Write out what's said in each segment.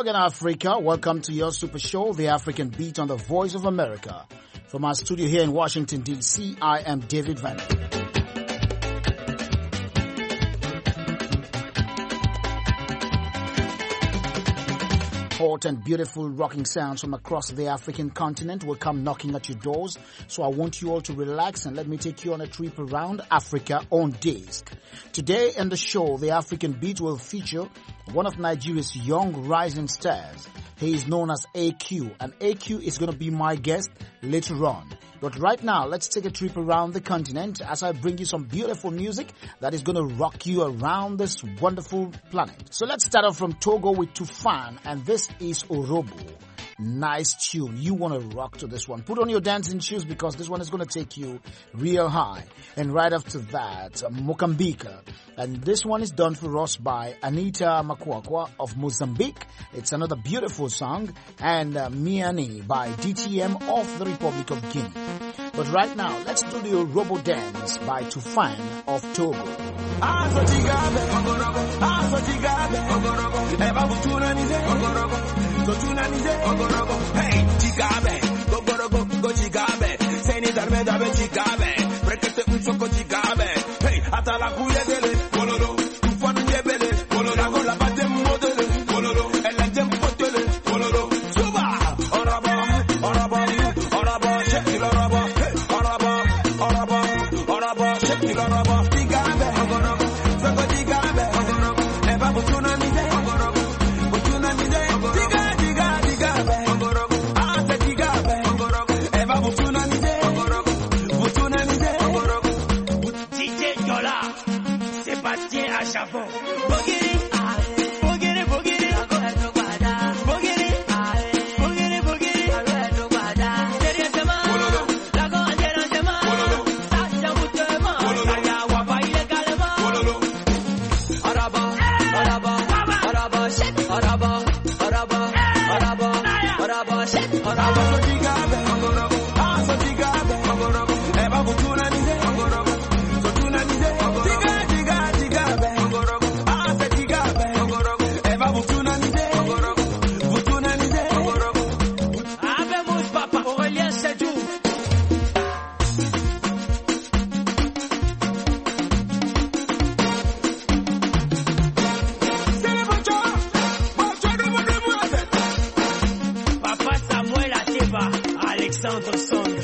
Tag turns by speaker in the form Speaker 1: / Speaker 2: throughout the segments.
Speaker 1: Morgan Africa, welcome to your super show, The African Beat on the Voice of America. From our studio here in Washington, D.C., I am David Van. Hot and beautiful rocking sounds from across the African continent will come knocking at your doors. So I want you all to relax and let me take you on a trip around Africa on disc. Today in the show, the African Beat will feature one of Nigeria's young rising stars. He is known as AQ, and AQ is going to be my guest later on. But right now, let's take a trip around the continent as I bring you some beautiful music that is going to rock you around this wonderful planet. So let's start off from Togo with Tufan, and this is Orobo. Nice tune. You want to rock to this one. Put on your dancing shoes because this one is going to take you real high. And right after that, Mokambika. And this one is done for us by Anita Makwakwa of Mozambique. It's another beautiful song. And Miani by DTM of the Republic of Guinea. But right now, let's do the Orobo dance by Tufan of Togo. Hey, Chigabe, go Chigabe, Seni Darme Dabe Chigabe, Brekete Unchoko Chigabe, hey, Atala Kuyedele, Pololo, Tufan Yebele, Pololo, Gola Batem Modele, Pololo, Elajem Potele, Pololo, Suba, Oraba, Sheki Loraba, Oraba, Sheki Loraba, Chigabe, Soko Chigabe, Eba Butuna Nide, Butuna Nide, Chapon. Bogiri, bogiri, bogiri, bogiri, bogiri, Seria sema, lago anjera sema, sacha mutema, saya wapa ile kalema. Araba, shit, Araba, shit, Araba. So jigabe, so jigabe, eba butuna nize, so tuna nize, Alexandre Song.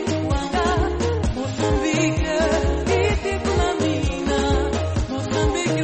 Speaker 1: Mozambique,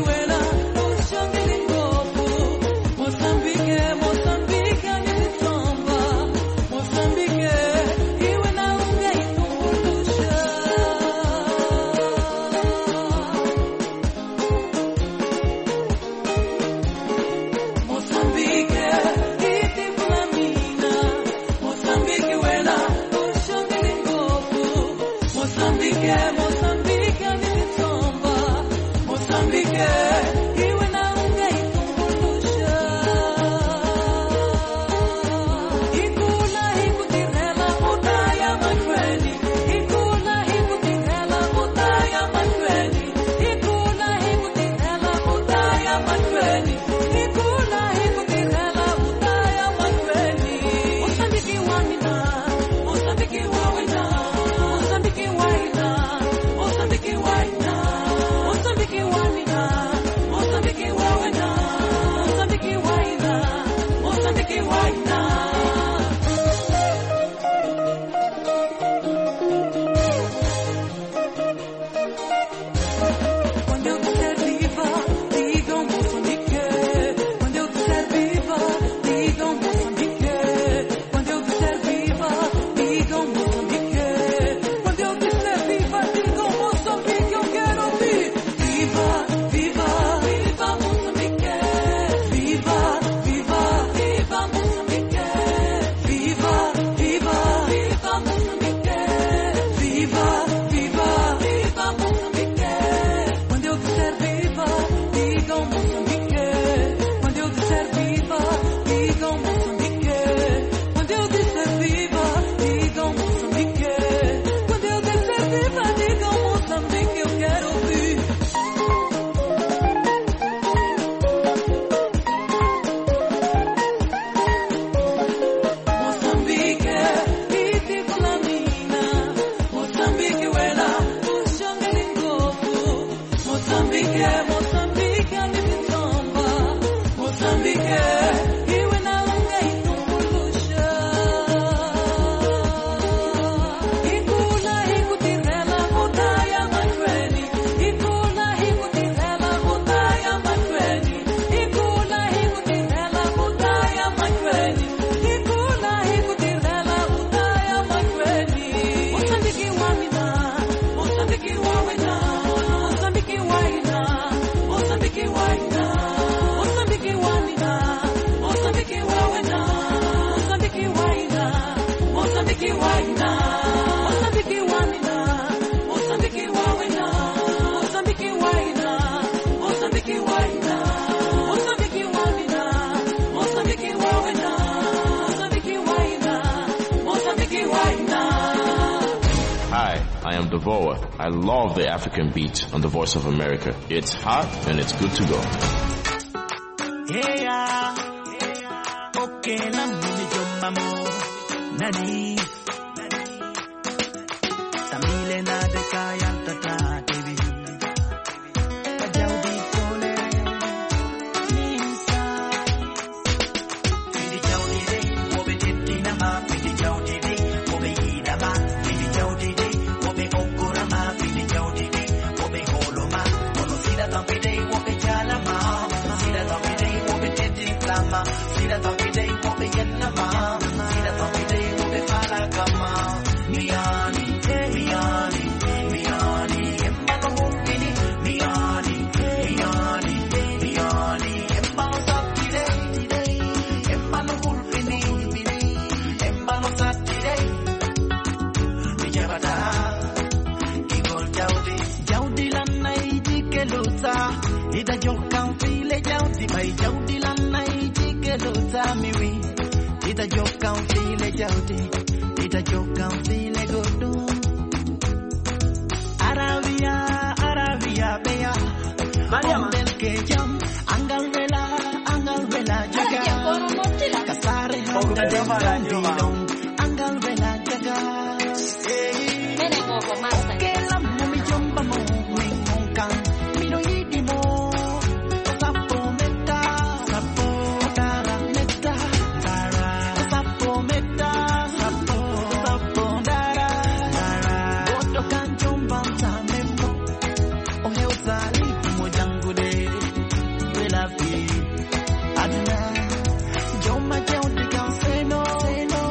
Speaker 2: I am Devoa. I love the African beat on the Voice of America. It's hot and it's good to go.
Speaker 3: Yeah, okay, namuni jomamu nani samile na dekaya tata TV kajaudi kone nisa pidi jaudi de obe titina ma pidi jaudi de obe ida ma pidi jaudi de obe okura ma pidi jaudi de obe holo ma ono sida tampide obe chala ma sida tampide obe titina ma sida tampide obe yenna ma sida tampide obe fala kama miani miani miani embalo hokini miani miani miani embalo satire embalo hulpini embalo satire mijabada igol jaudi lanai dikeluta ida jokkan file jaudi mai jaudi lanai dikeluta miwi ida jokkan file jaudi ida jokkan file godu Arabia beya Mariam belke jam angal vela jaga kasare handa dendong angal vela jaga mene gogo master kelam mi jomba mo mongkan mino idimo sapo meta sapo dara meta dara sapo meta sapo dara boto kan jomba tamemo o heusali mo jangude vela fi adna jomma jaudi kan seno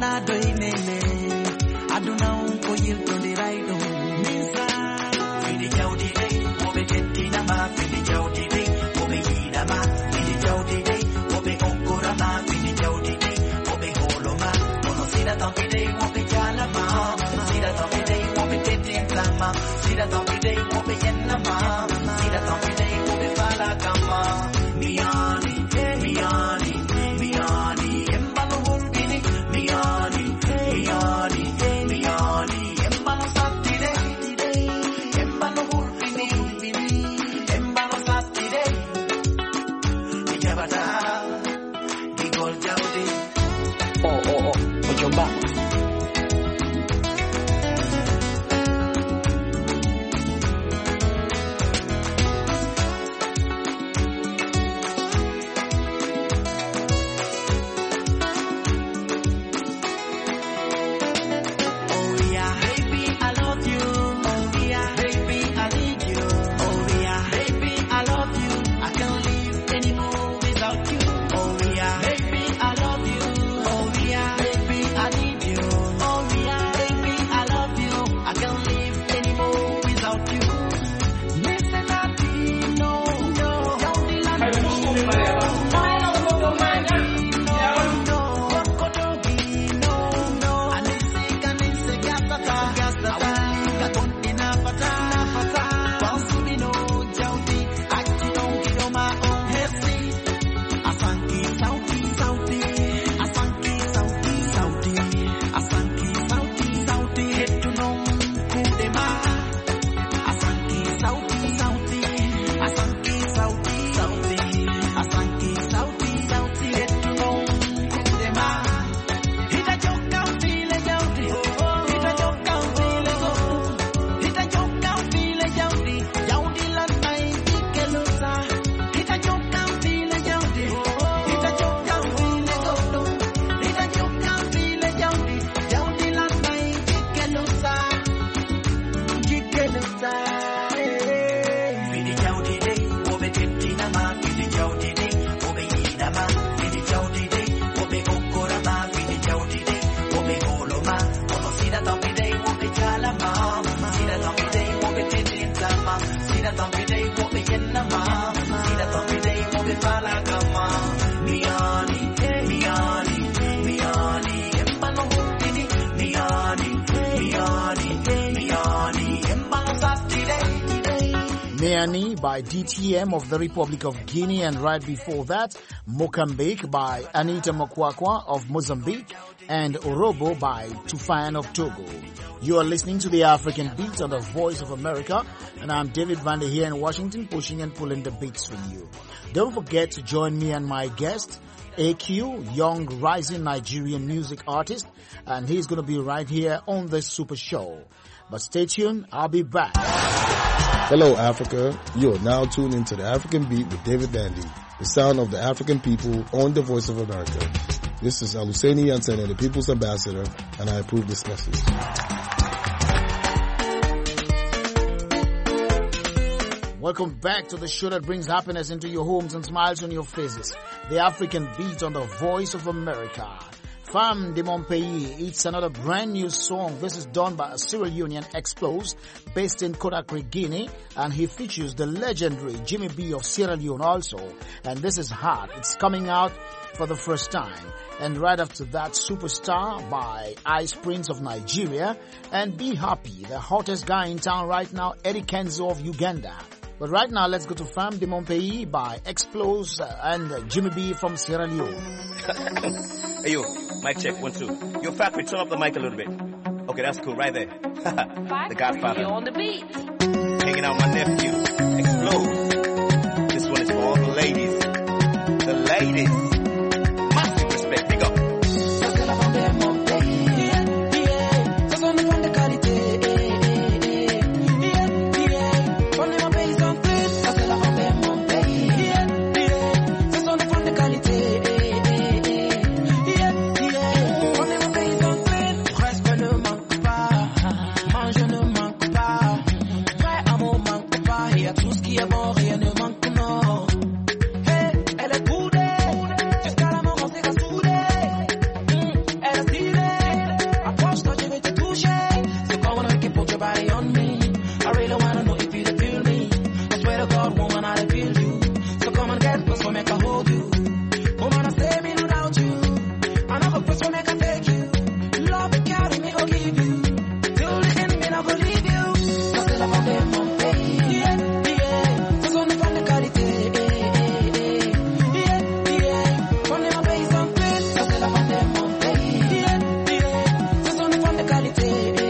Speaker 3: na doi nene aduna unko yilto de raido misa fili jawdi de wobe jettina ma fili jawdi de wobe yida ma fili jawdi de wobe onkora ma fili jawdi de wobe holo ma ono sira tambi de wobe jala ma sira tambi de wobe tetin ma sira tambi de wobe yenna ma sira tambi de wobe fala kama miani miani miani embalo hulgini miani miani miani embalo satire embalo hulgini embalo satire dijabata digol jawdi ojomba
Speaker 1: Miani by DTM of the Republic of Guinea, and right before that, Mocambique by Anita Mokwakwa of Mozambique, and Orobo by Tufan of Togo. You are listening to the African Beat on the Voice of America, and I'm David Vander here in Washington, pushing and pulling the beats for you. Don't forget to join me and my guest, AQ, young rising Nigerian music artist, and he's going to be right here on this super show. But stay tuned, I'll be back.
Speaker 4: Hello, Africa. You are now tuned into the African Beat with David Bandy, the sound of the African people on the Voice of America. This is Aluseni Yansene, the People's Ambassador, and I approve this message.
Speaker 1: Welcome back to the show that brings happiness into your homes and smiles on your faces. The African Beat on the Voice of America. Femme de mon pays, it's another brand new song. This is done by a Sierra Leonean Explos based in Conakry, Guinea, and he features the legendary Jimmy B of Sierra Leone also. And this is hot. It's coming out for the first time. And right after that, Superstar by Ice Prince of Nigeria, and Be Happy, the hottest guy in town right now, Eddie Kenzo of Uganda. But right now, let's go to Femme de mon pays by Explos and Jimmy B from Sierra Leone.
Speaker 5: Hey, yo, mic check, 1, 2. Yo, Factory, turn up the mic a little bit. Okay, that's cool, right there. The Godfather.
Speaker 6: On the beat.
Speaker 5: Hanging out with my nephew, Explode. This one is for all the ladies. The ladies. Massive respect, big up.
Speaker 3: Tout ce qui est bon, rien ne manque, non. Hey, elle est boudée.
Speaker 6: take you. Love will carry me, go give you. Till the end, me not go leave you. I still have a bed, mom, yeah. So son of the quality, yeah. Funny my face on face, I still have a bed, mom, yeah. So son of the quality,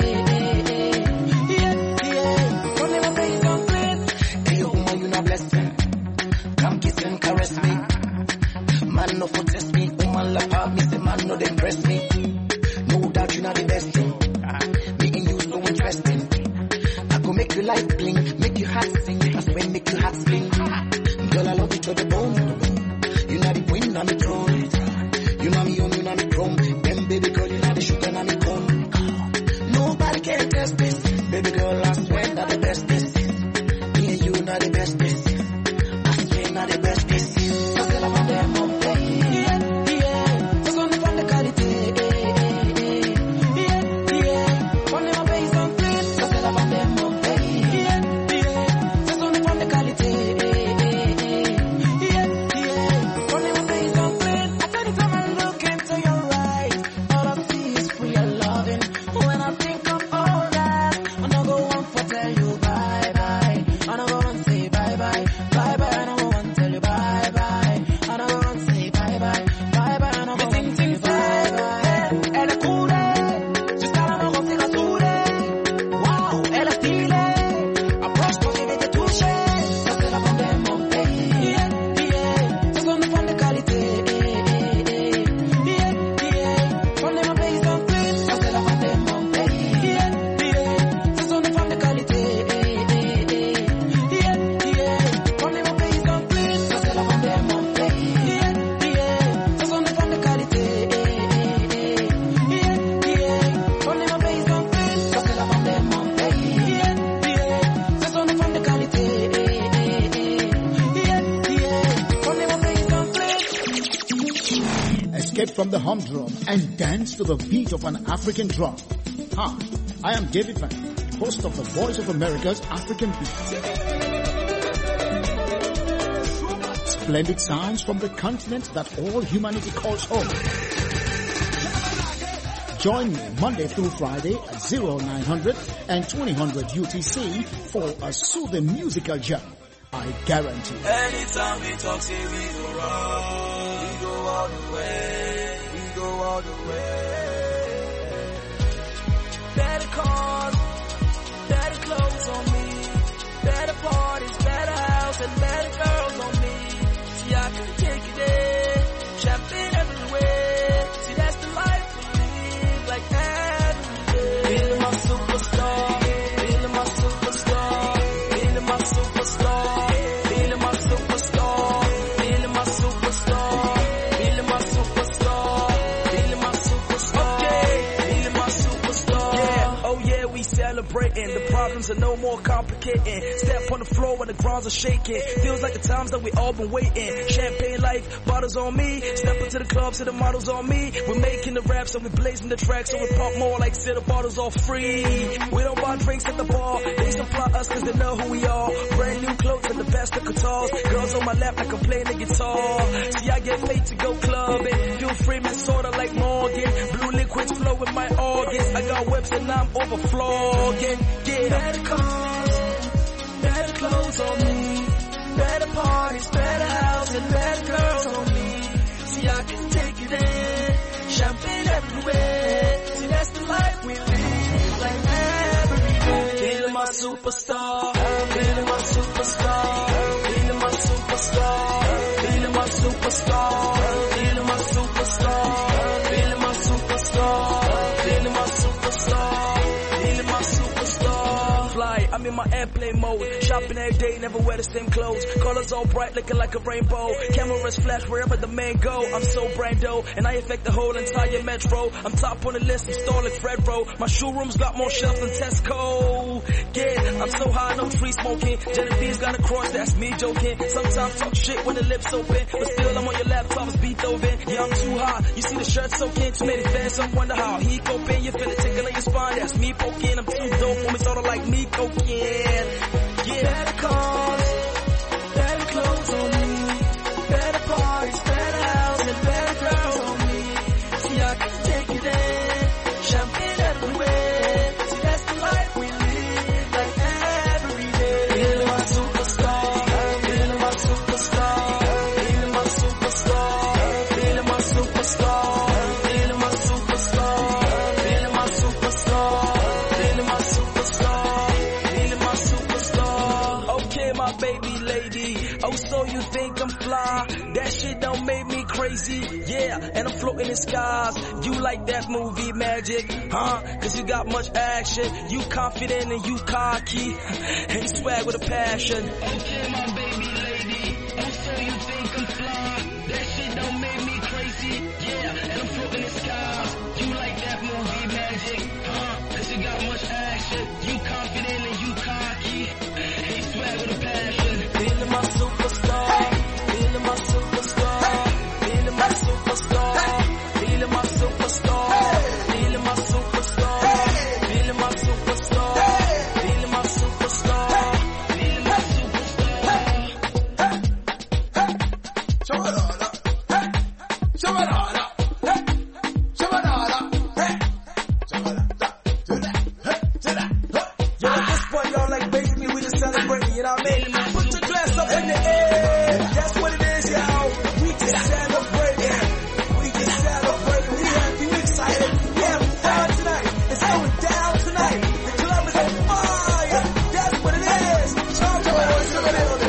Speaker 6: yeah. Funny my face on face. Hey, yo, woman, you not blessing. Come kiss and caress me. Man, no for test me. Woman, love up me, say man, no, they impress me. No doubt you not the best thing. Me and you so interesting. I go make you light blink, make you heart sing. I swear make you heart sing. Girl, I love you to the bone. You know the queen, I'm the throne. You know me on, you know me chrome. Then baby girl, you know the sugar, and me cone. Nobody can test this. Baby girl, I swear that the best is. Me and you know the best is. I swear not the best is. I still have a damn on play. Yeah. Just on the fun the quality. Yeah. Funny my face on play. I still have a damn on play. Yeah. Just on the fun the quality. Yeah. Funny my face on play. I tell you time I look into your eyes, all I see is free and loving. When I think of all that, I don't go on for tell you bye bye. I don't go and say bye bye. Bye bye. I don't go and tell you bye bye. I don't go and say bye bye. Bye bye. I don't go and say bye bye. Elle est cool, jusqu'à la mort on s'est rassuré. Wow, elle est stylée. Approche-toi, je vais te toucher. Ça c'est la bande de mon pays. Ça sonne de fond de qualité. Fond de mon pays sans plus. Ça c'est la bande de mon pays. Ça sonne de fond de qualité. Fond de mon pays sans plus. Ça c'est la bande de mon pays. Ça sonne de fond de qualité. Fond de mon pays sans plus. Ça c'est la bande de mon pays. Ça sonne de fond de qualité. Fond de mon pays sans plus.
Speaker 1: Escape from the humdrum and dance to the beat of an African drum. Hi, I am David Van, host of the Voice of America's African Beat. Splendid sounds from the continent that all humanity calls home. Join me Monday through Friday at 0900 and 2000 UTC for a soothing musical jam. I guarantee.
Speaker 3: Anytime we talk, say we go wrong. We go all the way. We go all the way. Better cars, better clothes on me. Better parties, better house, and better girls on me. See, I can take it there. Champagne everywhere. See, that's the life we live, like every day. Feeling my superstar. Feeling my superstar. Feeling my superstar. Feeling my superstar. Feeling my superstar. Feeling my superstar. Feeling my superstar. Okay. Feeling my superstar. Yeah. Oh yeah, we celebrating. The problems are no more complicating. Step on the floor when the grounds are shaking. Feels like the times that we all been waiting. Champagne life, bottles on me. Step into the club, see the models on me. We're making the raps and we're blazing the tracks, so we pump more like say the bottles all free. We don't buy drinks at the bar. They supply us cause they know who we are. Brand new clothes and the best of guitars. Girls on my lap, I can play the guitar. See, I get paid to go clubbing. Feel free, man, sorta like Morgan. Blue liquids flow in my organs. I got whips and I'm overflowing. Yeah. Better cars, better clothes on me. Better parties, better house, and better girls on me. See, I can take it in. Champagne everywhere. See, that's the life we live, like every day. Feeling my superstar. Feeling my superstar. Feeling my superstar. Feeling my superstar. Feeling my superstar. Feeling my superstar. Feeling my superstar. Feeling my superstar. Fly, I'm in my airplane mode. Shopping every day, never wear the same clothes. Colors all bright, looking like a rainbow. Cameras flash wherever the man go. I'm so brando, and I affect the whole entire metro. I'm top on the list, I'm stalling Fred, bro. My showroom's got more shelves than Tesco. Yeah, I'm so high, no tree smoking. Genevieve's got a cross, that's me joking. Sometimes talk shit when the lips open, but still I'm on your laptop, it's Beethoven. Yeah, I'm too hot, you see the shirt soaking. Too many fans, I wonder how he coping. You feel it tickling your spine, that's me poking. I'm too dope, women sorta like me cocaine. Yeah, better cars, better clothes on me. Better parties, better house, and better girls on me. See, I can take it
Speaker 7: crazy, yeah, and I'm floating in skies. You like that movie Magic, huh? Cause you got much action. You confident and you cocky, and you swag with a passion. Okay, my baby lady, oh so you think I'm fly? That shit don't make me crazy, yeah, and I'm floating in skies. You like that movie Magic, huh? Cause you got much action. You confident and you cocky, and you swag with a passion. Feeling my superstar, feeling my superstar, feeling my superstar, feeling my superstar, feeling my superstar, feeling my superstar, feeling my superstar, feeling my superstar. Show it all up, show it all up, show it all up, show it up, do that, do that. Yo, at this point, y'all like basically we just celebrating, you know what I mean? Put your glass up in the air. That's what it is, y'all. We just celebrating. We just celebrating. We happy, we excited. We having fun tonight. It's going down tonight. The club is on fire. That's what it is. Charge your voice in the building.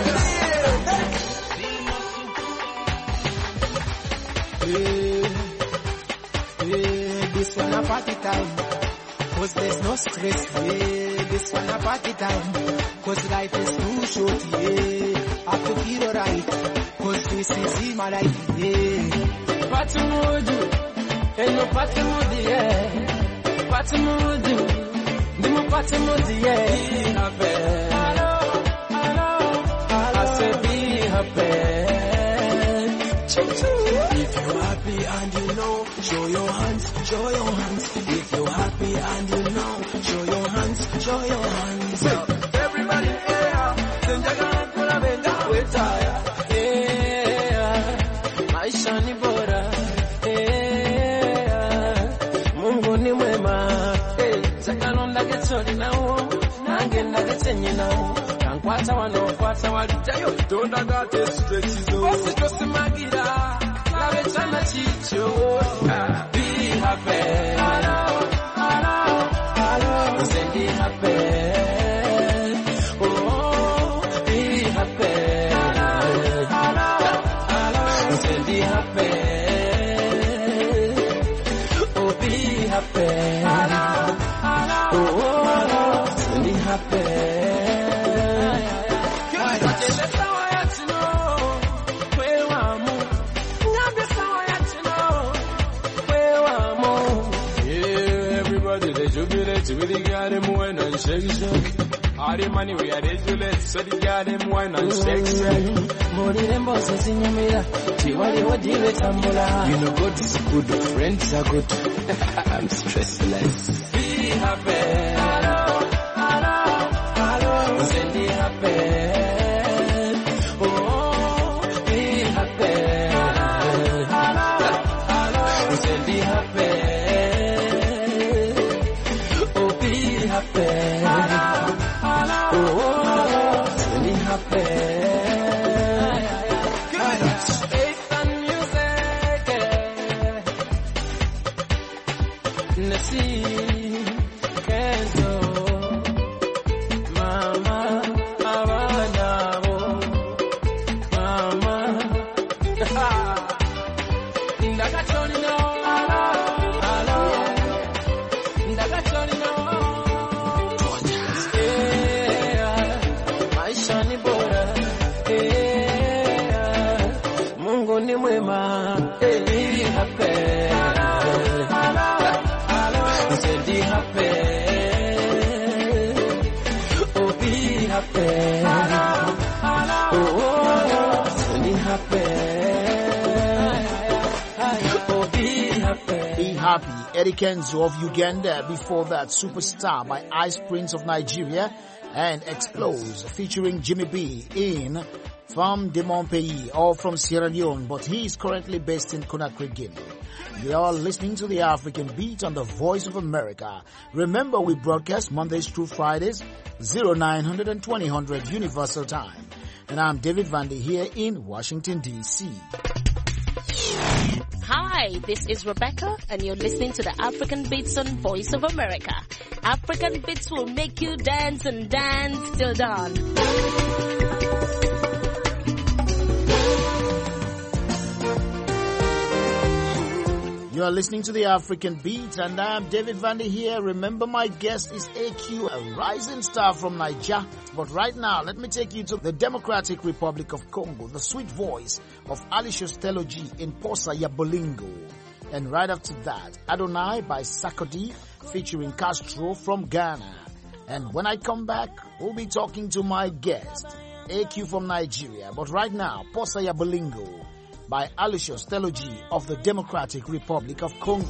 Speaker 8: This one a party time, cause there's no stress, yeah. This one a party time, cause life is too short, yeah. Have to feel alright, cause this is my life, yeah. Party mood, ain't no party mood, yeah. Party mood, the more party mood, yeah. Be happy, hello, hello, hello. I say be happy. If you're happy and you know, show your hands, show your hands. If you're happy and you know, show your hands, show your hands. Everybody, yeah, then they're gonna put a bend down with tire. Yeah, my shiny bora. Yeah, Mungu ni mwema. Hey, zakalonda getsoli now, nangenda getsenye now. Kankwata wanokwata walitayo, don't got this stretches. Boss just magira. Chana chicho, be happy. Hello, hello, hello. Say be happy. Oh, be happy. Hello, hello, hello. Say be happy. Oh, be happy. Hello, hello. Oh, say be happy. We got him wine and shake shake. All the money we are ready to let, so they got him wine and shake shake. Money them bosses in your mirror. Tiwali wa dile tambula. You know God is good, friends are good. I'm stressless. Be happy. Hello, hello, hello. Say be happy. Oh, be happy. Hello, hello, hello. Say be happy. Happy. Hello, hello. Oh, be happy. Faith and music. Nasi, Kenzo, Mama, Awanabo, Mama. Ndakachoni no. Hello, hello. Ndakachoni no. Mungu ni mwema, be happy. Hello, hello. Say be happy. Oh, be happy. Hello, hello. Oh, say be happy. Oh, be happy.
Speaker 1: Be happy. Eddie Kenzo of Uganda. Before that, Superstar by Ice Prince of Nigeria. And Explose featuring Jimmy B in From de Montpellier or from Sierra Leone, but he is currently based in Conakry, Guinea. You are listening to the African Beat on the Voice of America. Remember, we broadcast Mondays through Fridays, 0900 and 2000 Universal Time. And I'm David Vandy here in Washington, D.C.
Speaker 9: Hi, this is Rebecca, and you're listening to the African Beats on Voice of America. African Beats will make you dance and dance till dawn.
Speaker 1: You are listening to the African Beat, and I am David Vandy here. Remember, my guest is AQ, a rising star from Niger. But right now, let me take you to the Democratic Republic of Congo, the sweet voice of Alicious Telogy in Posa ya Bolingo. And right after that, Adonai by Sakodi featuring Castro from Ghana. And when I come back, we'll be talking to my guest, AQ from Nigeria. But right now, Posa ya Bolingo by Alicious Telogy of the Democratic Republic of Congo.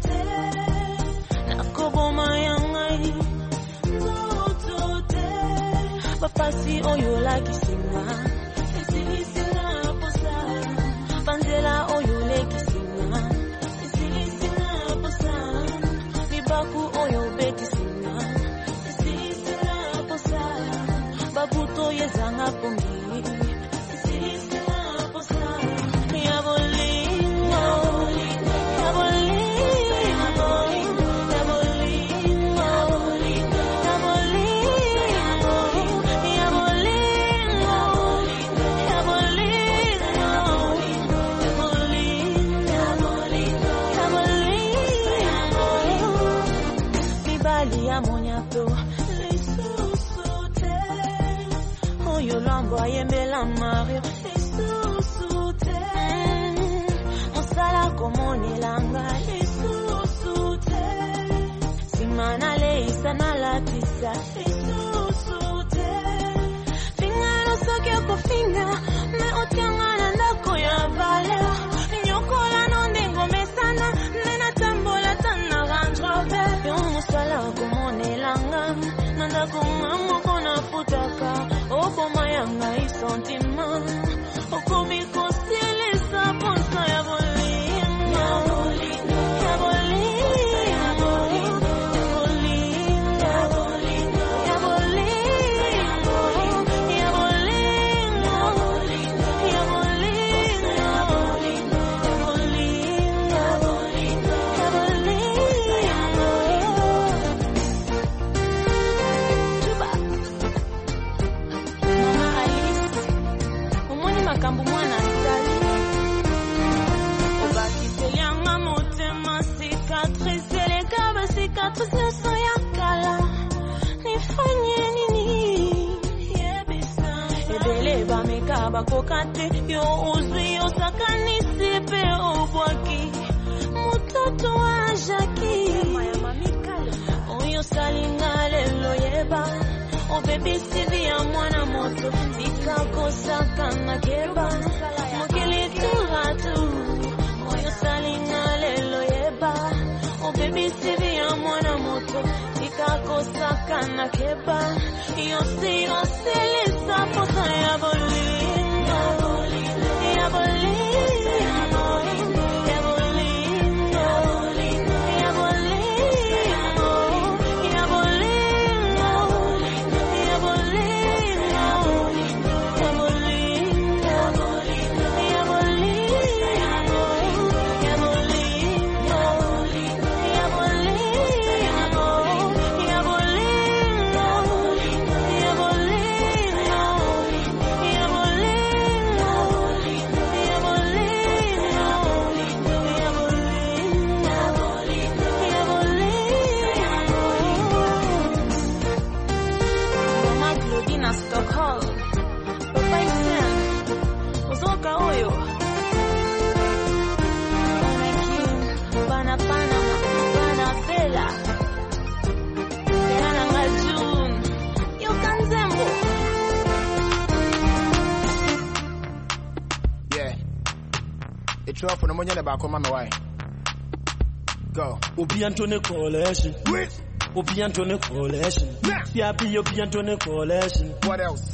Speaker 10: Go. Obiantone Coalition. Obiantone Coalition. Yapi Obiantone Coalition.
Speaker 5: What else?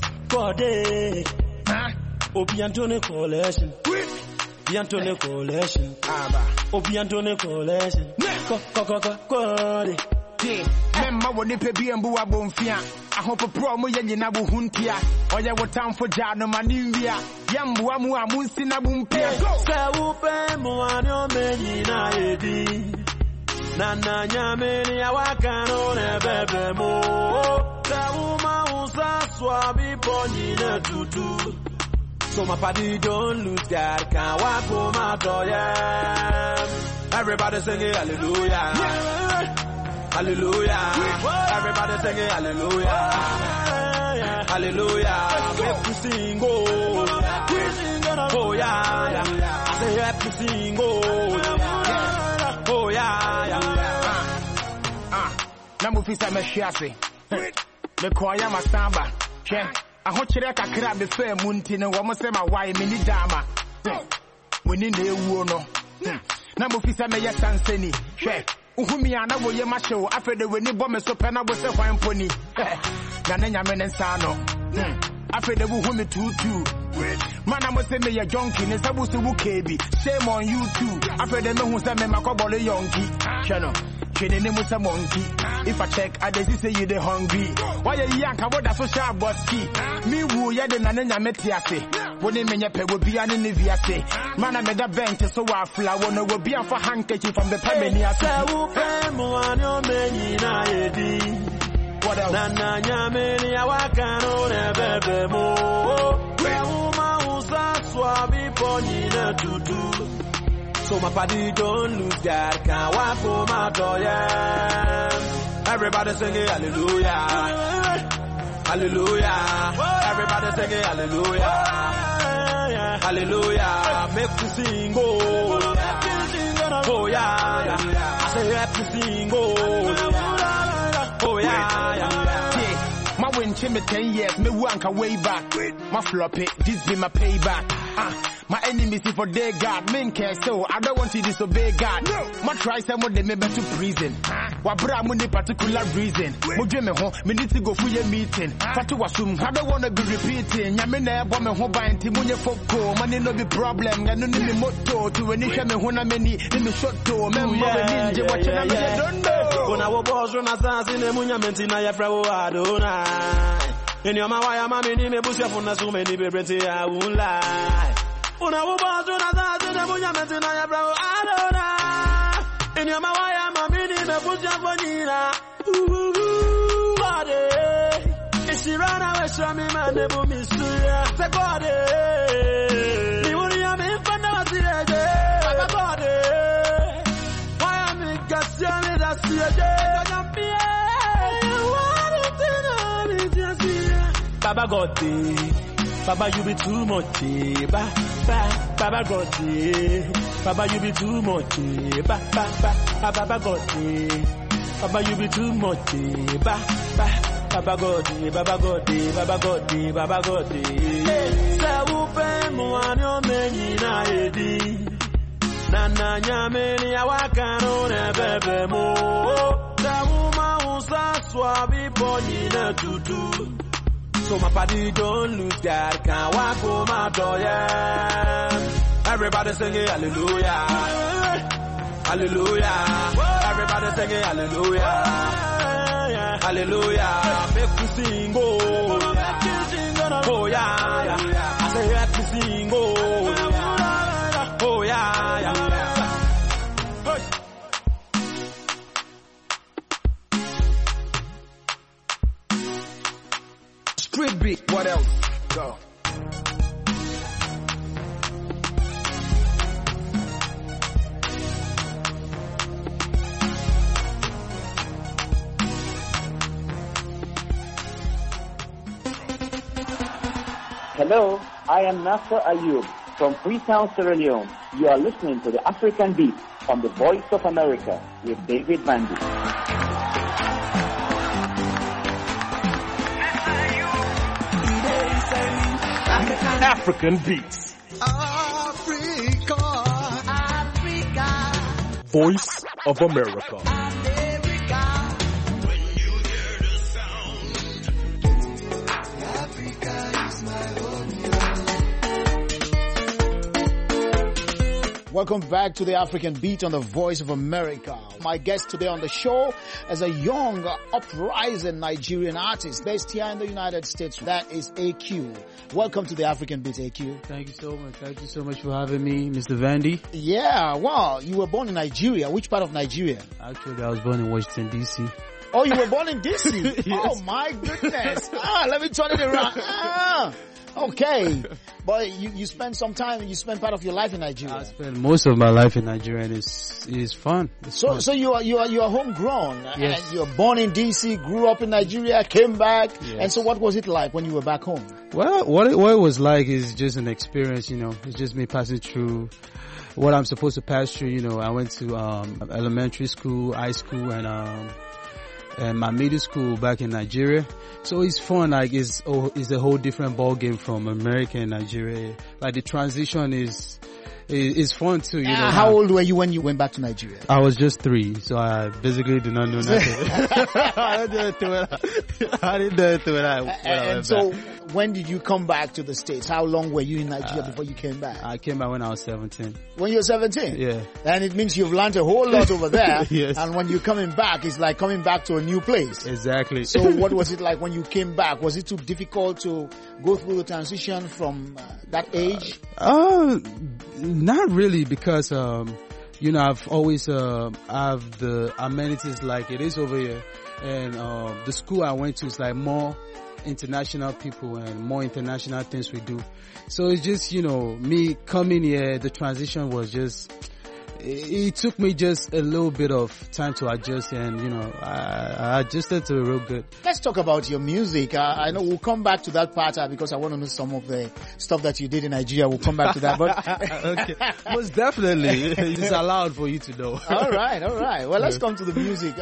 Speaker 10: Code. Obiantone Coalition. Obiantone Coalition. Obiantone Coalition. Code.
Speaker 5: Memma woni pe bi embu abonfia ahopo pro mo yenye na buhuntia oye wotam for jano maniwia yambu amu amunsi na bumpia
Speaker 10: se upe mo anyo menyi na edi nana nyameni ya wakano ne bebe mo se uma usa swabi ponyi ne tutu so my party don't lose God can walk home out Everybody sing it, hallelujah. Hallelujah. Everybody sing it, hallelujah. Hallelujah. Make me sing, oh. Oh, yeah. I say, happy sing, oh. Oh, yeah.
Speaker 5: Namufisa meshiase. The choir masamba. I hope you can be fair muntin and woman say my wife mini dama. We need a wono. Namufisa me yes and seni. Uhumiana wo ye masho after the winning bomb so pena was a fine pony. Nananya men and sano. After the woman too. Man, I must say me a junkie, and Sabu KB. Shame on you too. After the man who said me, my cobble a yonky. Channel. She the name was a monkey. If I check, I just say you the hungry. Why you yank about that social bossy? Me woo ya the Nananya Metiase. When they mean will be an Niviase. Man, I made a bench so I flower no will be for handkerchief from the Pamania. What else?
Speaker 10: Nananya meni awakano nebebe mo. So my party don't lose that, can't walk for my door, yeah. Everybody sing it, hallelujah. Hallelujah. Everybody sing it, hallelujah. Hallelujah. Make me sing, oh. Oh, yeah. I say, happy sing, oh. Oh, yeah.
Speaker 5: My win chimney 10 years, me wank way back. My floppy, this be my payback. My enemies is for their God, men care so I don't want to disobey God. No. My try someone they may be to prison. What brought me particular reason? Me need to go for your meeting. Fatu wasum, I don't want to be repeating. Yamina bomb me home by Timunya Foko, money no be problem. I don't need me motto to an issue me when I many in the short door. Remember ninja watching I don't know.
Speaker 10: When I was born, I was in the Munya Mentina Yafra Adona. In your Mawaya Mammy, me Busha for so many babies, I won't lie. When I was born, I was in the Munya Mentina Yafra Adona. In your Mawaya Mammy, me Busha for Nina. Body. If she ran away from me, man, they will miss you. Say, body. You will hear me from the body. Why am I getting it? That's the Baba got it. Baba, you be too much. Baba got it. Baba, you be too much. Baba got it. Baba, you be too much. Baba got it. Baba got it. Baba got it. Baba got it. Sawupe muanyo menyi na edi. Nana nyameni awakano nebebe mo. Sawuma usa swabi poni na tutu. So my body don't lose God, can't walk for my door, yeah. Everybody sing it, hallelujah. Hallelujah. Everybody sing it, hallelujah. Hallelujah. Make me sing, oh. Oh, yeah. I say, let me sing, oh. Oh, yeah.
Speaker 5: Street beat, what else? Go.
Speaker 11: Hello, I am Nasser Ayub from Freetown, Sierra Leone. You are listening to the African Beat from the Voice of America with David Vandy.
Speaker 12: African Beats.
Speaker 8: Africa.
Speaker 12: Voice of America.
Speaker 8: When you hear the sound, Africa is my home.
Speaker 1: Welcome back to the African Beat on the Voice of America. My guest today on the show is a young, uprising Nigerian artist based here in the United States. That is AQ. Welcome to the African Beat, AQ.
Speaker 13: Thank you so much. Thank you so much for having me, Mr. Vandy.
Speaker 1: Yeah, well, you were born in Nigeria. Which part of Nigeria?
Speaker 13: Actually, I was born in Washington, D.C.
Speaker 1: Oh, you were born in DC? Yes. Oh my goodness. Let me turn it around. Okay. But you spent some time, you spent part of your life in Nigeria.
Speaker 13: I spent most of my life in Nigeria, and it's fun. Fun.
Speaker 1: So you are homegrown.
Speaker 13: Yes.
Speaker 1: And you're born in DC, grew up in Nigeria, came back.
Speaker 13: Yes.
Speaker 1: And so what was it like when you were back home?
Speaker 13: Well, what it was like is just an experience, It's just me passing through what I'm supposed to pass through, I went to elementary school, high school, and my middle school back in Nigeria. So it's fun, like it's a whole different ball game from America and Nigeria. Like the transition is fun too,
Speaker 1: How old were you when you went back to Nigeria?
Speaker 13: I was just 3, so I basically did not know nothing. I didn't do it when I went
Speaker 1: And so when did you come back to the States? How long were you in Nigeria before you came back?
Speaker 13: I came back when I was 17.
Speaker 1: When you were 17?
Speaker 13: Yeah.
Speaker 1: And it means you've learned a whole lot over there.
Speaker 13: Yes.
Speaker 1: And when you're coming back, it's like coming back to a new place.
Speaker 13: Exactly.
Speaker 1: So what was it like when you came back? Was it too difficult to go through the transition from that age?
Speaker 13: Not really, because I've always have the amenities like it is over here, and the school I went to is like more international people and more international things we do. So it's just me coming here. The transition was just. It took me just a little bit of time to adjust, and I adjusted to it real good.
Speaker 1: Let's talk about your music. I know we'll come back to that part because I want to know some of the stuff that you did in Nigeria. We'll come back to that, but
Speaker 13: okay, most definitely, it's allowed for you to know.
Speaker 1: All right. Well, let's come to the music.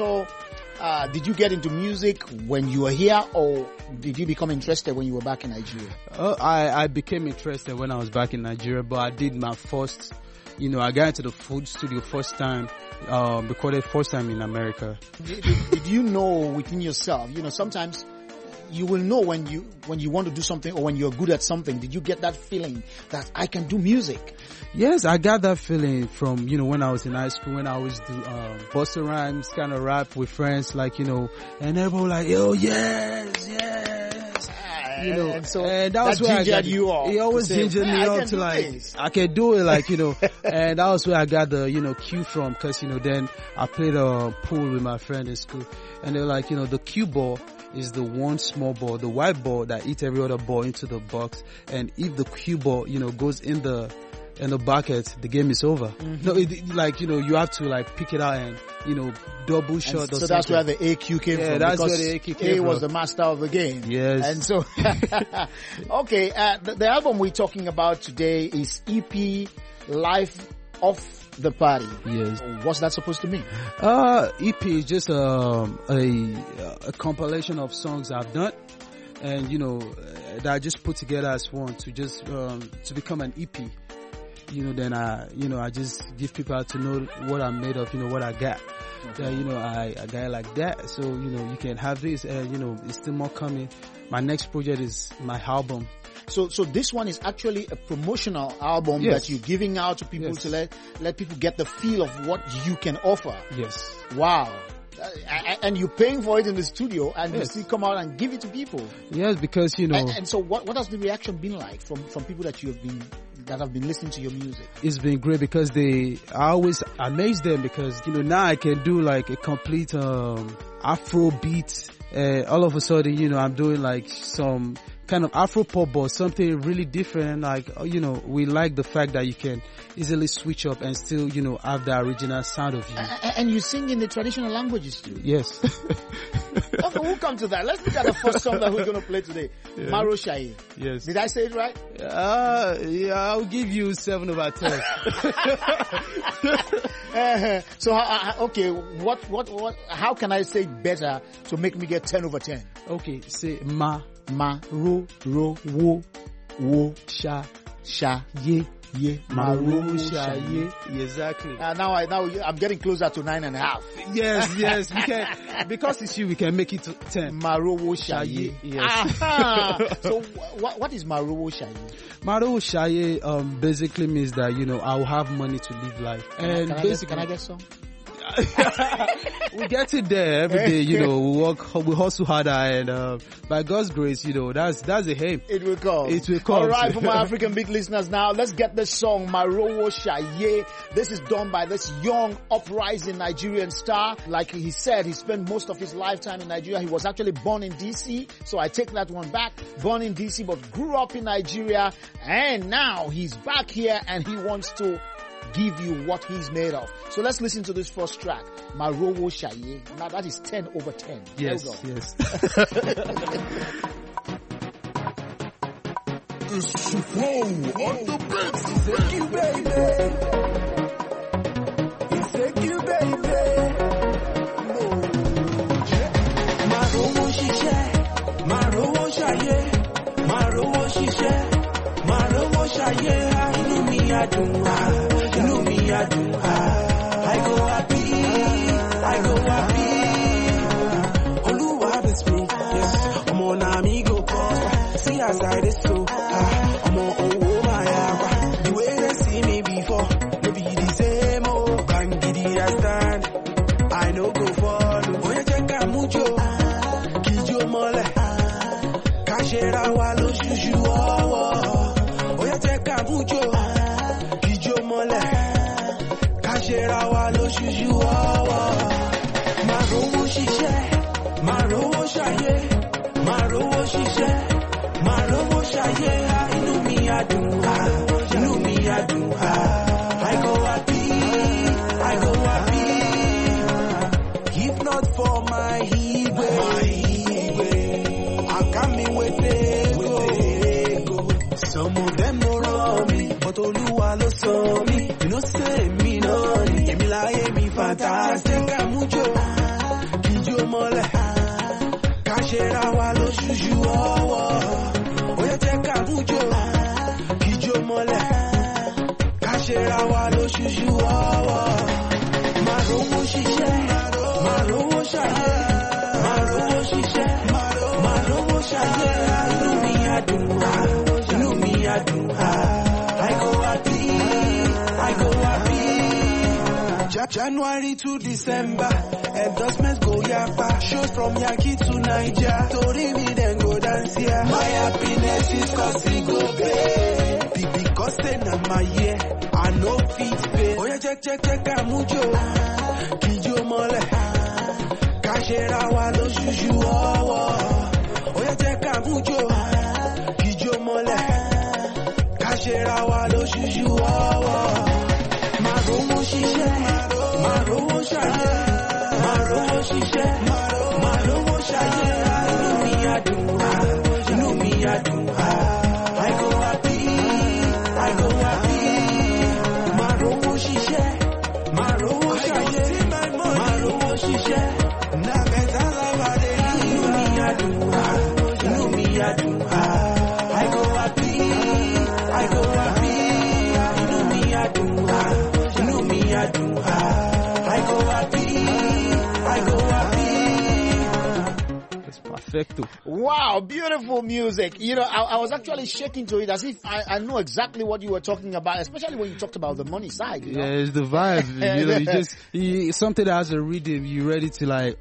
Speaker 1: Did you get into music when you were here, or did you become interested when you were back in Nigeria?
Speaker 13: I became interested when I was back in Nigeria, but I did my first. I got into the food studio first time, recorded first time in America.
Speaker 1: Did you know within yourself, sometimes you will know when you want to do something or when you're good at something. Did you get that feeling that I can do music?
Speaker 13: Yes, I got that feeling from, when I was in high school, when I always do, Busta Rhymes kind of rap with friends, like, and everyone like, yo, yes.
Speaker 1: And so
Speaker 13: and that was where I got
Speaker 1: you up.
Speaker 13: He always gingered me up to I can do it, and that was where I got the, cue from, cause, then I played a pool with my friend in school, and they're like, the cue ball is the one small ball, the white ball that eats every other ball into the box, and if the cue ball, goes in the bucket, the game is over.
Speaker 1: Mm-hmm.
Speaker 13: No, you have to pick it out and, double shot.
Speaker 1: So that's where the AQ came from.
Speaker 13: Yeah, that's where the AQ came from.
Speaker 1: A was the master of the game.
Speaker 13: Yes.
Speaker 1: And so, okay, the album we're talking about today is EP Life of the Party.
Speaker 13: Yes.
Speaker 1: What's that supposed to mean?
Speaker 13: EP is just a compilation of songs I've done, and that I just put together as one to just to become an EP. Then I just give people out to know what I'm made of, what I got. Okay. I got it like that. So, you can have this, and, it's still more coming. My next project is my album.
Speaker 1: So this one is actually a promotional album that you're giving out to people to let people get the feel of what you can offer.
Speaker 13: Yes.
Speaker 1: Wow. And you're paying for it in the studio, and you still come out and give it to people.
Speaker 13: Yes, because
Speaker 1: And so, what has the reaction been like from people that have been listening to your music?
Speaker 13: It's been great because I always amaze them because now I can do a complete Afro beat. All of a sudden, I'm doing some kind of Afro pop, but something really different. We like the fact that you can easily switch up and still, have the original sound of you.
Speaker 1: And you sing in the traditional languages too?
Speaker 13: Yes.
Speaker 1: Okay, we'll come to that. Let's look at the first song that we're going to play today. Yeah. Maro Shaye.
Speaker 13: Yes.
Speaker 1: Did I say it right?
Speaker 13: Yeah, I'll give you 7 over 10.
Speaker 1: So, okay, how can I say better to make me get 10 over 10?
Speaker 13: Okay, say
Speaker 1: ro, wo, sha, ye,
Speaker 13: Maro Shaye. Exactly.
Speaker 1: Now I'm getting closer to 9.5.
Speaker 13: Yes, we can, because it's you, we can make it to 10.
Speaker 1: Maro Shaye.
Speaker 13: Yes.
Speaker 1: So what is Maro Shaye?
Speaker 13: Maro Shaye basically means that I'll have money to live life.
Speaker 1: And can I get some?
Speaker 13: We get it there every day, you know. We hustle harder, and by God's grace, you know, that's the aim.
Speaker 1: It will come.
Speaker 13: It will come.
Speaker 1: All right, for my African Beat listeners now, let's get this song, Marowo Shaye. This is done by this young, uprising Nigerian star. Like he said, he spent most of his lifetime in Nigeria. He was actually born in DC, so I take that one back. Born in DC, but grew up in Nigeria, and now he's back here and he wants to give you what he's made of. So let's listen to this first track, Marowo Shaye. Now that is 10 over 10.
Speaker 13: Yes, yes.
Speaker 14: It's Shifo on the beat.
Speaker 8: Thank you, baby. Thank you, baby. Marowo Shishe, Marowo Shaye, Marowo Shishe, Marowo Shaye. Inú mi á dùn, inú mi á dùn. I go happy, I go happy. Oluwa bless me, yes. Omo na mi go cause. See as I dey so. Omo oh my agua. The way they see me before, no be the same. Oh, bangidi I stand. I no go follow. Oye cheka mucho, kijo mole. Kashera wa lo shushu oh. Oye cheka mucho, kijo mole. Kashera wa lo shushu oh. Marowo shishe, Marowo shaye, Marowo shishe, Marowo shaye. Inú mi á dùn, inú mi á dùn. I go happy, I go happy. If not for my Igwe, I can't be with go. Some of them no love me, but Oluwa lo so me. You know say me no, emi láyé mi fantastic. Mucho, kijo mole, kashera wa lo shushu oh. Oye teka mucho, kijo mole, kashera wa lo shushu oh. Marowo shishe, Marowo shaye, Marowo shishe, Marowo shaye. Inú mi á dùn, inú mi á dùn. I go happy, I go happy. January to December, endorsements go yapa. Shows from Yankee to Niger. Tori me then go dance here. My happiness is cause it go pay. Because then I'm my year, I no fit pay. Oh yeah, check, mucho. Kijo mole, kashera wa lo shushu oh. Oh yeah, check mucho. Kijo mole, kashera wa lo shushu oh. Marowo shishe, Marowo shaye, Marowo shishe, Marowo shaye. Inú mi á dùn, I go happy, I go happy. Marowo shishe, Marowo shaye, Marowo shishe. Na better life I dey live. Inú mi á dùn, I go happy, I go happy. Inú mi á dùn, I go happy, I go happy.
Speaker 13: It's perfecto.
Speaker 1: Wow, beautiful music. You know, I was actually shaking to it as if I know exactly what you were talking about, especially when you talked about the money side. You know?
Speaker 13: Yeah, it's the vibe. You know, something that has a rhythm. You ready to like.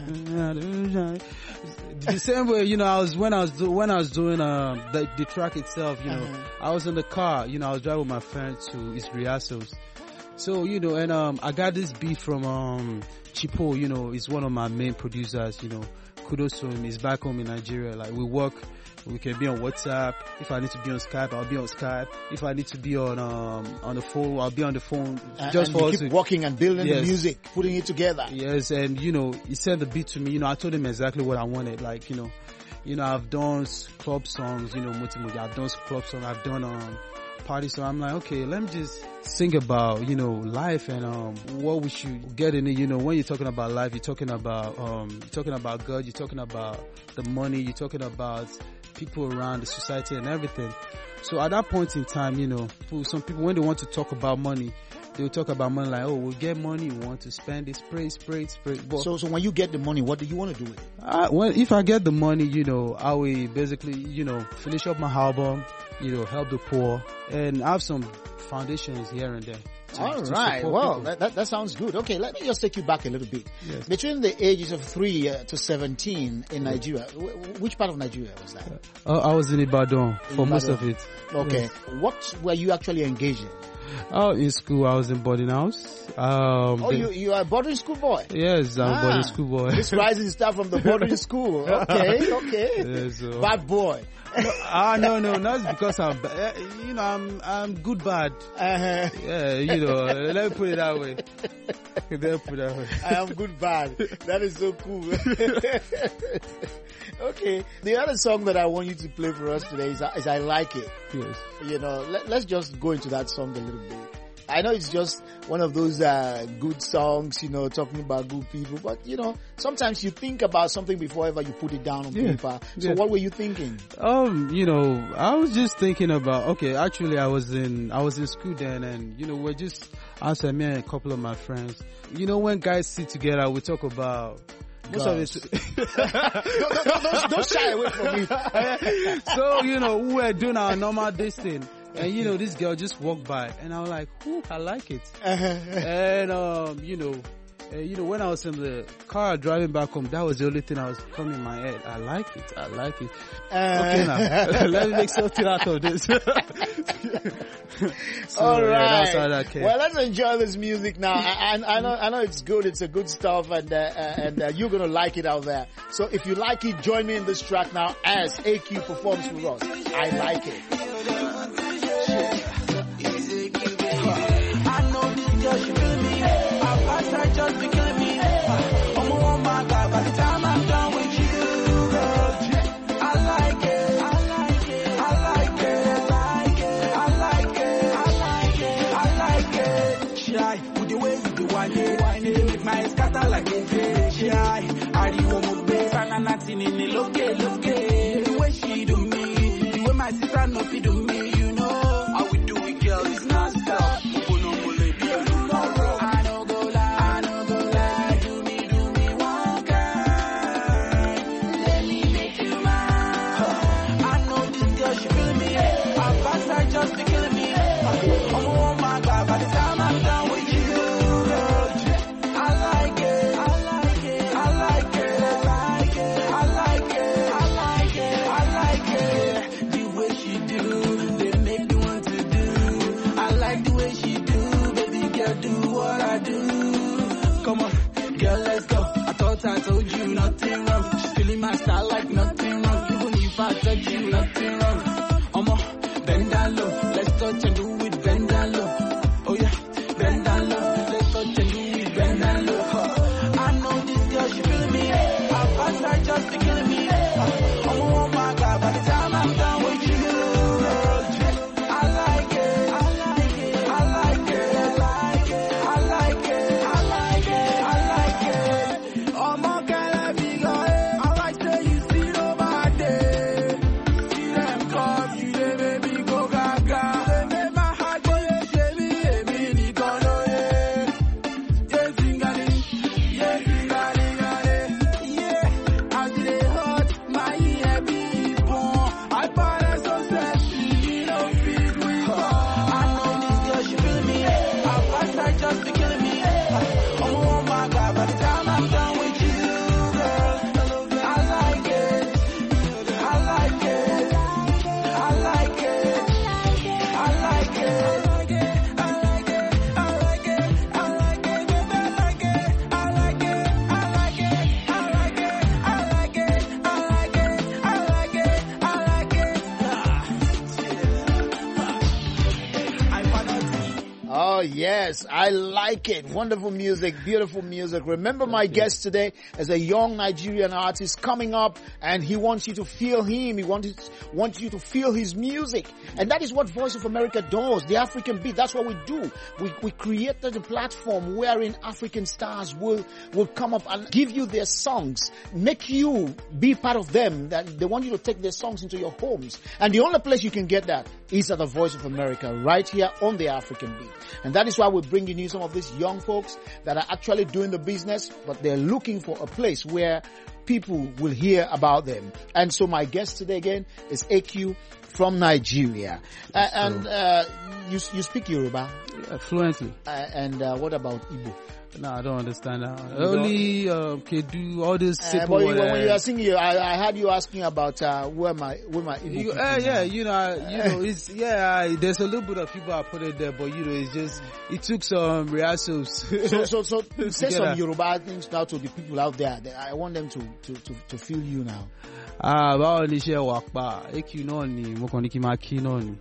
Speaker 13: The same way, you know, when I was doing the track itself. You know, I was in the car. You know, I was driving with my friend to his rehearsals. So, you know, and I got this beat from Chipo, you know, he's one of my main producers, you know. Kudos to him. He's back home in Nigeria. Like, we work, we can be on WhatsApp. If I need to be on Skype, I'll be on Skype. If I need to be on the phone, I'll be on the phone. Just
Speaker 1: and
Speaker 13: for
Speaker 1: keep working and building
Speaker 13: yes.
Speaker 1: the music, putting it together.
Speaker 13: Yes, and you know, he sent the beat to me. You know, I told him exactly what I wanted. Like, you know, I've done club songs, you know, I've done club songs, I've done party, so I'm like, okay, let me just think about, you know, life and what we should get in it. You know, when you're talking about life, you're talking about God, you're talking about the money, you're talking about people around the society and everything. So at that point in time, you know, some people, when they want to talk about money, they will talk about money like, oh, we'll get money, we want to spend it, spray. But
Speaker 1: so when you get the money, what do you want to do with it?
Speaker 13: If I get the money, you know, I will basically, you know, finish up my album, you know, help the poor, and have some foundations here and there
Speaker 1: All
Speaker 13: to
Speaker 1: right.
Speaker 13: support
Speaker 1: Well,
Speaker 13: people.
Speaker 1: that sounds good. Okay, let me just take you back a little bit.
Speaker 13: Yes.
Speaker 1: Between the ages of 3 to 17 in Nigeria, which part of Nigeria was that?
Speaker 13: I was in Ibadan for most of it.
Speaker 1: Okay.
Speaker 13: Yes.
Speaker 1: What were you actually engaged in?
Speaker 13: Oh, in school, I was in boarding house.
Speaker 1: You are a boarding school boy?
Speaker 13: Yes, I'm a boarding school boy.
Speaker 1: This rising star from the boarding school. Okay.
Speaker 13: Yeah, so.
Speaker 1: Bad boy.
Speaker 13: No, not because I'm bad. I'm good bad.
Speaker 1: Uh-huh.
Speaker 13: Yeah, let me put it that way.
Speaker 1: I am good bad. That is so cool. Okay. The other song that I want you to play for us today is I Like It.
Speaker 13: Yes.
Speaker 1: Let's just go into that song a little bit. I know it's just one of those good songs, talking about good people, but sometimes you think about something before ever you put it down on paper. So what were you thinking?
Speaker 13: I was just thinking about, actually I was in school then, and we're just outside, me and a couple of my friends. When guys sit together, we talk about most of it.
Speaker 1: Don't shy away from me.
Speaker 13: So, we were doing our normal this thing. And this girl just walked by, and I was like, "Ooh, I like it." And when I was in the car driving back home, that was the only thing that was coming in my head. I like it. Okay, now let me make something out of this. So,
Speaker 1: all right.
Speaker 13: Yeah, that's how that came.
Speaker 1: Well, let's enjoy this music now. I know it's good. It's a good stuff, and you're gonna like it out there. So if you like it, join me in this track now as AQ performs for us. I Like It.
Speaker 6: I know this girl, she feel me. Her past I just be killing me. I'm on my God, by the time I'm done with you, girl, I like it. I like it. I like it. I like it. I like it. I like it. Shy, with the way you do whine it, make my head scatter like a day. Shy, I do want to be, and I'm not in it. Look it. The way she do me, the way my sister no fit do me. How we do it, girl, it's not stop. Just be killing me. Oh my God, by the time I'm done with you, girl, I like it. I like it. I like it. I like it. I like it. I like it. I like it. The way she do, they make me want to do. I like the way she do, baby girl, do what I do. Come on, girl, let's go. I thought I told you nothing wrong. She's feeling my style like nothing wrong. Even if I touch you, nothing wrong. Bend down low, let's touch and do it, bend down low. Oh yeah, bend down low, let's touch and do it, bend down low. I know this girl, she feeling me. Her past I just be killing me. Oh my God, by the time I'm done with you, girl, I like it. I like it. I like it. I like it. I like it. I like it. Oh my God, I be going. I like say you see nobody. See them cause you they baby. Just be killing me. Oh my God, by the time I'm done with you, girl, I like it. I like it. I like it. I like it. I like it. I like it. I like it. I like it. I like it. I like it. I like it. I like it. I like it. I like it. I like it.
Speaker 1: Oh yes, I like it. Wonderful music, beautiful music. Remember my guest today is a young Nigerian artist coming up, and he wants you to feel him. He wants you to feel his music. And that is what Voice of America does, the African Beat. That's what we do. We created a platform wherein African stars will come up and give you their songs, make you be part of them. That they want you to take their songs into your homes. And the only place you can get that is at the Voice of America, right here on the African Beat. And that is why we're bringing you some of these young folks that are actually doing the business, but they're looking for a place where people will hear about them. And so my guest today again is AQ from Nigeria. You speak Yoruba?
Speaker 13: Fluently.
Speaker 1: And what about Igbo?
Speaker 13: No, I don't understand that. Only Kedu, all this simple
Speaker 1: when you are singing, I heard you asking about where my Igbo
Speaker 13: there's a little bit of people I put it there, but it's just, it took some rehearsals.
Speaker 1: So say some Yoruba things now to the people out there. I want them to feel you now.
Speaker 13: Báwo ni iṣẹ́ wà pa? AQ náà ni, mo kàn ní kí n máa kí náà ni.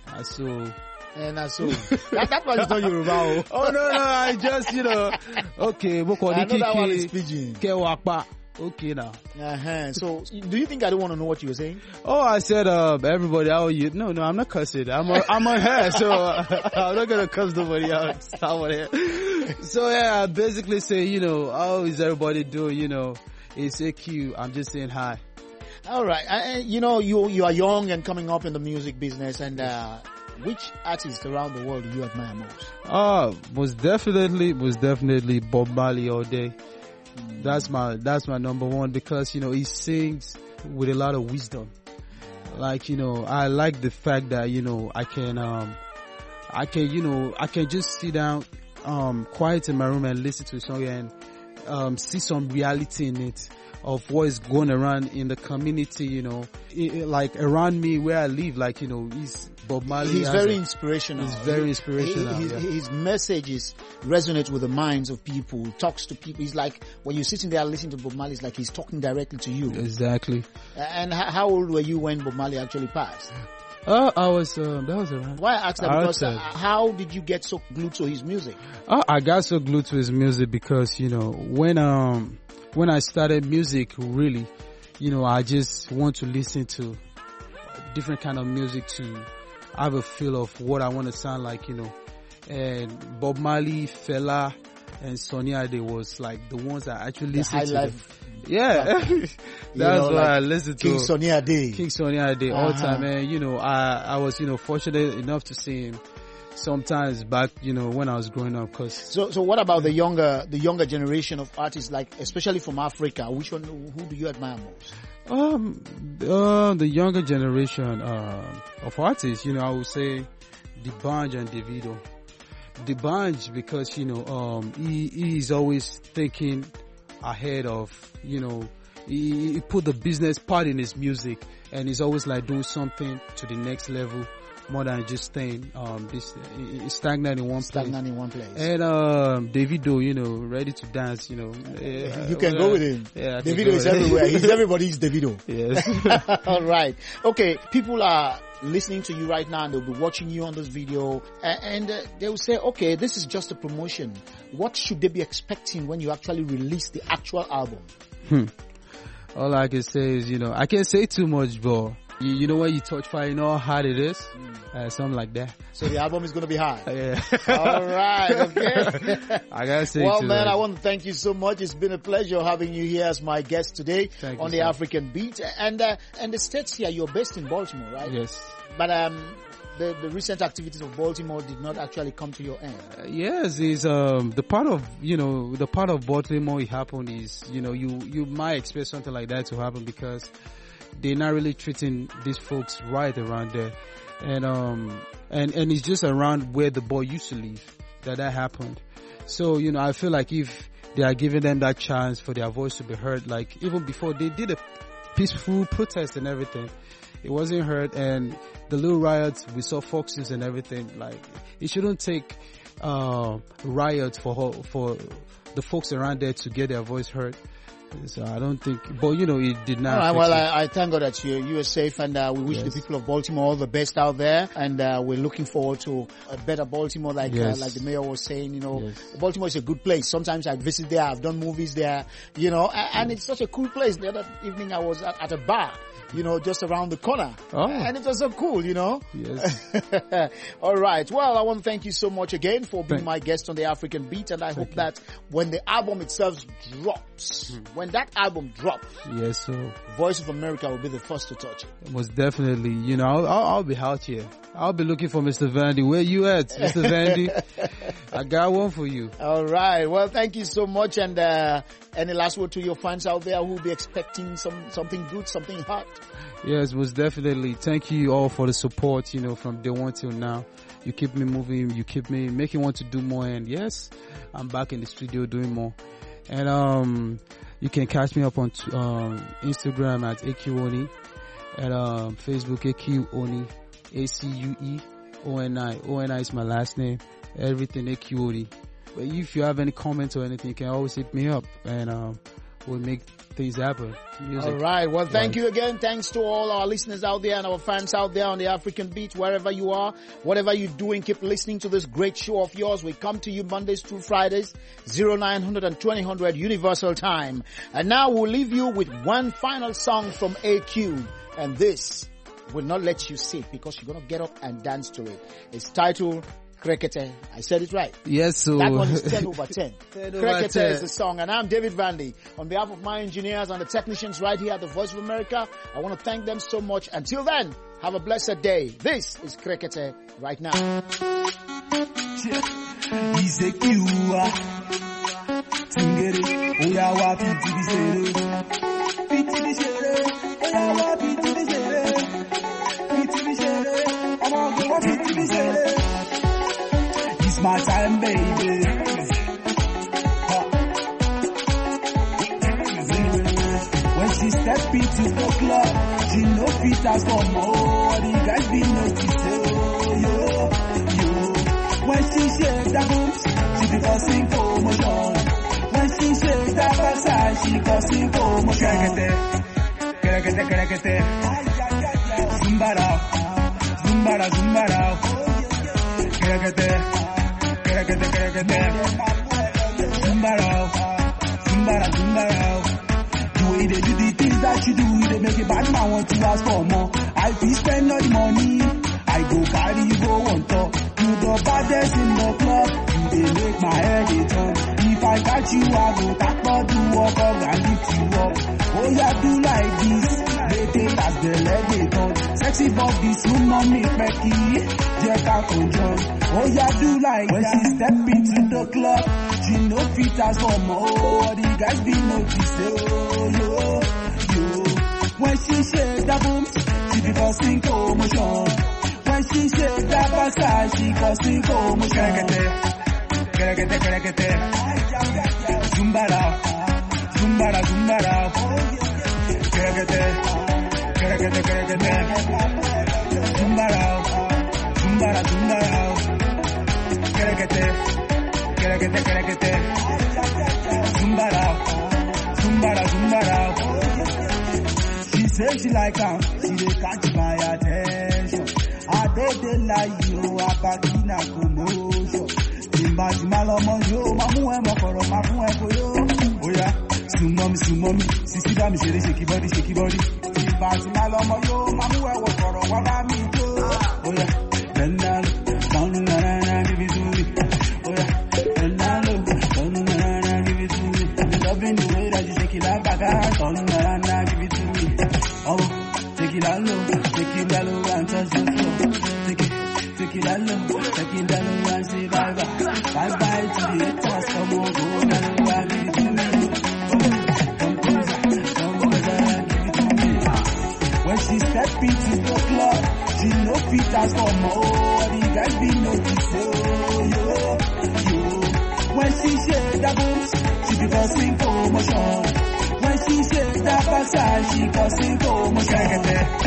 Speaker 1: So that one is not Yoruba.
Speaker 13: Oh no, I just okay. Mo kàn ní kí kẹ́ wà pa. Okay now.
Speaker 1: So do you think I don't want to know what you were saying?
Speaker 13: Oh, I said everybody. How are you? No, I'm not cussing. I'm on her, so I'm not gonna cuss nobody out. So yeah, I basically say, how is everybody doing? It's AQ. I'm just saying hi.
Speaker 1: All right. You are young and coming up in the music business, and which artist around the world do you admire most?
Speaker 13: Was definitely Bob Marley all day. That's my number one, because he sings with a lot of wisdom. Like I like the fact that I can just sit down quiet in my room and listen to a song and see some reality in it of what is going around in the community, like around me where I live. Like he's Bob Marley.
Speaker 1: He's very inspirational.
Speaker 13: He's very inspirational.
Speaker 1: His messages resonate with the minds of people. He talks to people. He's like, when you're sitting there listening to Bob Marley, it's like he's talking directly to you.
Speaker 13: Exactly.
Speaker 1: And how old were you when Bob Marley actually passed?
Speaker 13: I was, that was around.
Speaker 1: Why I asked that? Because how did you get so glued to his music?
Speaker 13: I got so glued to his music because, when I started music, really, I just want to listen to different kind of music to have a feel of what I want to sound like, and Bob Marley, Fela, and Sunny Ade was like the ones I actually listened to. Yeah, that's why I listened to
Speaker 1: King Sunny
Speaker 13: Ade all the time, and I was fortunate enough to see him sometimes back, when I was growing up.
Speaker 1: So what about the younger generation of artists, like especially from Africa? Who do you admire most?
Speaker 13: The younger generation of artists, I would say D'banj and Davido. D'banj because he is always thinking ahead of, he put the business part in his music, and he's always like doing something to the next level, more than just staying stagnant in one place. And Davido, ready to dance, you
Speaker 1: can go with him. Yeah, Davido is everywhere. He's everybody's Davido.
Speaker 13: Yes.
Speaker 1: All right. Okay, people are listening to you right now and they'll be watching you on this video, and they will say, okay, this is just a promotion. What should they be expecting when you actually release the actual album?
Speaker 13: All I can say is, I can't say too much, but you know when you touch fire, you know how hard it is? Something like that.
Speaker 1: So the album is going to be hard.
Speaker 13: Yeah.
Speaker 1: All right. Okay.
Speaker 13: I gotta say
Speaker 1: well, man, I want to thank you so much. It's been a pleasure having you here as my guest today on the African Beat. And the states here, you're based in Baltimore, right?
Speaker 13: Yes.
Speaker 1: But the recent activities of Baltimore did not actually come to your end.
Speaker 13: Yes, is the part of Baltimore it happened is you might expect something like that to happen because they're not really treating these folks right around there, and it's just around where the boy used to live that happened. So I feel like if they are giving them that chance for their voice to be heard, like even before they did a peaceful protest and everything, it wasn't heard, and the little riots we saw, Foxes and everything, like it shouldn't take riots for the folks around there to get their voice heard. So I don't think, but it did not.
Speaker 1: All right, well, I thank God that you are safe, and we wish the people of Baltimore all the best out there, and we're looking forward to a better Baltimore, like the mayor was saying. Baltimore is a good place. Sometimes I visit there, I've done movies there, and it's such a cool place. The other evening I was at a bar, just around the corner.
Speaker 13: Oh.
Speaker 1: And it was so cool,
Speaker 13: Yes.
Speaker 1: All right. Well, I want to thank you so much again for being my guest on the African Beat, and I hope that when the album itself drops, when when that album drops,
Speaker 13: yes, sir,
Speaker 1: Voice of America will be the first to touch it.
Speaker 13: Most definitely. You know, I'll be out here. I'll be looking for Mr. Vandy. Where you at, Mr. Vandy? I got one for you.
Speaker 1: All right. Well, thank you so much. And any last word to your fans out there who will be expecting something good, something hot?
Speaker 13: Yes, most definitely. Thank you all for the support, you know, from day one till now. You keep me moving. You keep me making want to do more. And yes, I'm back in the studio doing more. And you can catch me up on Instagram at AQOni, at Facebook AQOni, ACUEONI. ONI is my last name. Everything AQOni. But if you have any comments or anything, you can always hit me up, and we'll make things happen. Music.
Speaker 1: All right. Well, thank you again. Thanks to all our listeners out there and our fans out there on the African Beat, wherever you are, whatever you're doing, keep listening to this great show of yours. We come to you Mondays through Fridays, 0900 and 2000 Universal Time. And now we'll leave you with one final song from AQ. And this will not let you sit because you're going to get up and dance to it. It's titled Krekete. I said it right.
Speaker 13: Yes, so
Speaker 1: that one is 10 over 10.
Speaker 13: 10 over
Speaker 1: Krekete
Speaker 13: 10
Speaker 1: is the song, and I'm David Vandy. On behalf of my engineers and the technicians right here at the Voice of America, I want to thank them so much. Until then, have a blessed day. This is Krekete right now.
Speaker 15: It's my time, baby. When she step into the club, she no fit as for more. The guys be notice, yo. When she shake that boobs, she be causing commotion. When she shake that backside, she causing commotion. Krekete. Zumbara. Krekete. Zumbara. The way they do the things that you do, they make a bad man want to ask for more. I feel spend all the money, I go carry you go on top. You the baddest in the club, you they make my head a turn. If I catch you, I go tap for the walk up and lift you up. Oh yeah, do like this, they take as the leg they turn. Sexy body, swim on me, Becky, Jack out control. Oh yeah, do like when that. She step into the club, she no fit as for more. The guys be notice, yo. When she shake that boom, she be causing commotion. When she shake that backside, she causing commotion. Krekete. Zumbara. Krekete. Zumbara. Krekete. Zumbara. She say she like her, she dey catch my attention. I don't like you, I back in a commotion. Timba lomo yo, mamu e mokoro, mamu e koyo. Oh yeah, sumomi, sisi da mi shake body. Timba lomo yo, mamu e mokoro, wada mi yo. Oh yeah, Bendalo, na give it to me. Oh yeah, Bendalo, na give it to me. Loving the way that you shake it like baga, na give it to me. Oh, take it low and touch the floor. Take it low and say bye bye to the haters. Come on, go down and give it to me. Come closer and give it to me. When she step into the club, she no fit as for more. The guys be notice, yo. When she shake that boobs, she be causing commotion. When she shake that backside, she causing commotion.